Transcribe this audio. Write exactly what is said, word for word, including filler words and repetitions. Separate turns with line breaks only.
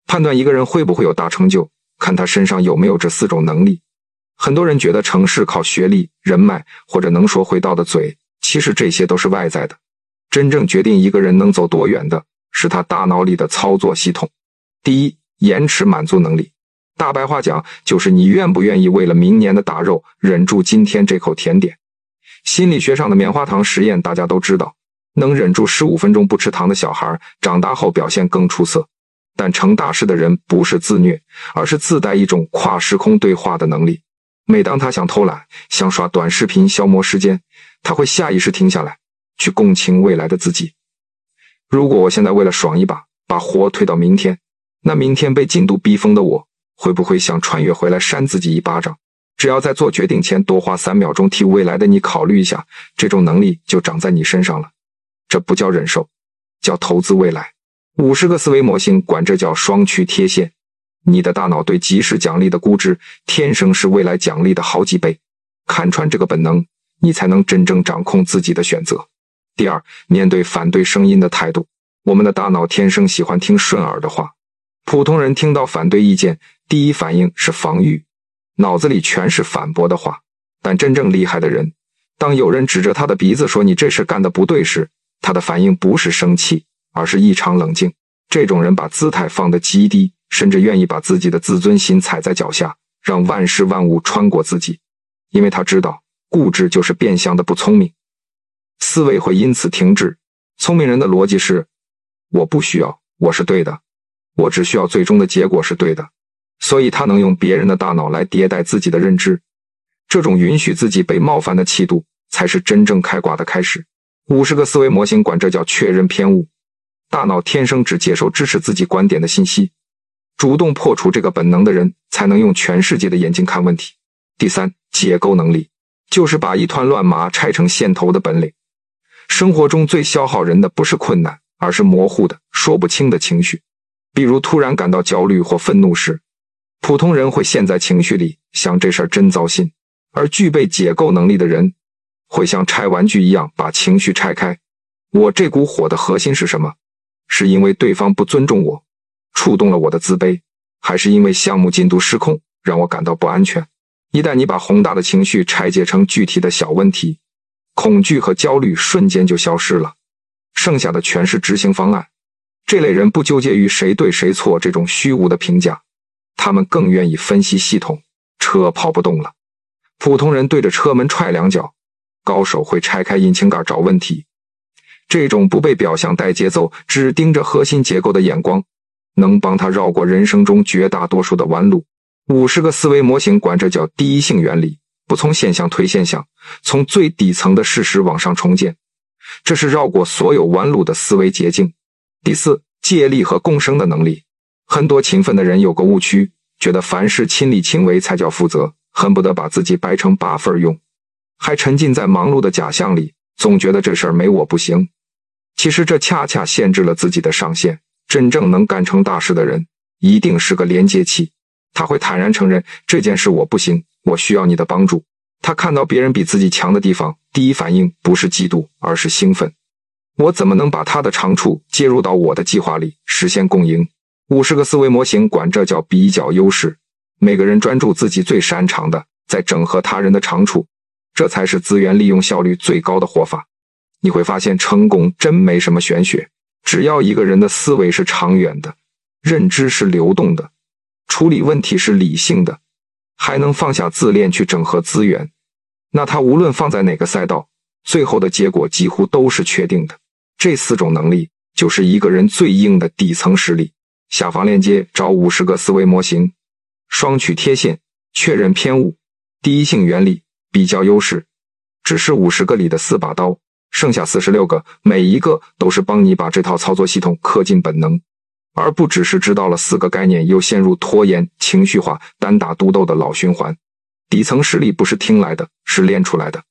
判断一个人会不会有大成就，看他身上有没有这四种能力。很多人觉得成事靠学历、人脉或者能说会道的嘴，其实这些都是外在的。真正决定一个人能走多远的，是他大脑里的操作系统。第一，延迟满足能力。大白话讲，就是你愿不愿意为了明年的大肉，忍住今天这口甜点。心理学上的棉花糖实验大家都知道，能忍住十五分钟不吃糖的小孩，长大后表现更出色。但成大事的人不是自虐，而是自带一种跨时空对话的能力。每当他想偷懒，想刷短视频消磨时间，他会下意识停下来，去共情未来的自己。如果我现在为了爽一把，把活推到明天，那明天被进度逼疯的我，会不会想穿越回来扇自己一巴掌？只要在做决定前多花三秒钟替未来的你考虑一下，这种能力就长在你身上了。这不叫忍受，叫投资未来。五十个思维模型管这叫双曲贴现。你的大脑对即时奖励的估值，天生是未来奖励的好几倍。看穿这个本能，你才能真正掌控自己的选择。第二，面对反对声音的态度。我们的大脑天生喜欢听顺耳的话。普通人听到反对意见，第一反应是防御，脑子里全是反驳的话。但真正厉害的人，当有人指着他的鼻子说你这事干得不对时，他的反应不是生气，而是异常冷静。这种人把姿态放得极低，甚至愿意把自己的自尊心踩在脚下，让万事万物穿过自己。因为他知道，固执就是变相的不聪明，思维会因此停滞。聪明人的逻辑是，我不需要，我是对的，我只需要最终的结果是对的。所以他能用别人的大脑来迭代自己的认知。这种允许自己被冒犯的气度，才是真正开挂的开始。五十个思维模型管这叫确认偏误。大脑天生只接受支持自己观点的信息，主动破除这个本能的人，才能用全世界的眼睛看问题。第三，解构能力，就是把一团乱麻拆成线头的本领。生活中最消耗人的不是困难，而是模糊的、说不清的情绪。比如突然感到焦虑或愤怒时，普通人会陷在情绪里，想这事儿真糟心。而具备解构能力的人，会像拆玩具一样把情绪拆开。我这股火的核心是什么？是因为对方不尊重我，触动了我的自卑，还是因为项目进度失控，让我感到不安全？一旦你把宏大的情绪拆解成具体的小问题，恐惧和焦虑瞬间就消失了，剩下的全是执行方案。这类人不纠结于谁对谁错这种虚无的评价，他们更愿意分析系统。车跑不动了，普通人对着车门踹两脚，高手会拆开引擎盖找问题。这种不被表象带节奏，只盯着核心结构的眼光，能帮他绕过人生中绝大多数的弯路。五十个思维模型管这叫第一性原理，不从现象推现象，从最底层的事实往上重建。这是绕过所有弯路的思维捷径。第四，借力和共生的能力。很多勤奋的人有个误区，觉得凡事亲力亲为才叫负责，恨不得把自己掰成八份用，还沉浸在忙碌的假象里，总觉得这事儿没我不行。其实这恰恰限制了自己的上限。真正能干成大事的人，一定是个连接器。他会坦然承认，这件事我不行，我需要你的帮助。他看到别人比自己强的地方，第一反应不是嫉妒，而是兴奋。我怎么能把他的长处接入到我的计划里，实现共赢？五十个思维模型管这叫比较优势。每个人专注自己最擅长的，再整合他人的长处，这才是资源利用效率最高的活法。你会发现成功真没什么玄学，只要一个人的思维是长远的，认知是流动的，处理问题是理性的，还能放下自恋去整合资源，那他无论放在哪个赛道，最后的结果几乎都是确定的。这四种能力就是一个人最硬的底层实力。下方链接找五十个思维模型：双曲贴现、确认偏误、第一性原理、比较优势。只是五十个里的四把刀，剩下四十六个，每一个都是帮你把这套操作系统刻进本能，而不只是知道了四个概念又陷入拖延、情绪化、单打独斗的老循环。底层实力不是听来的，是练出来的。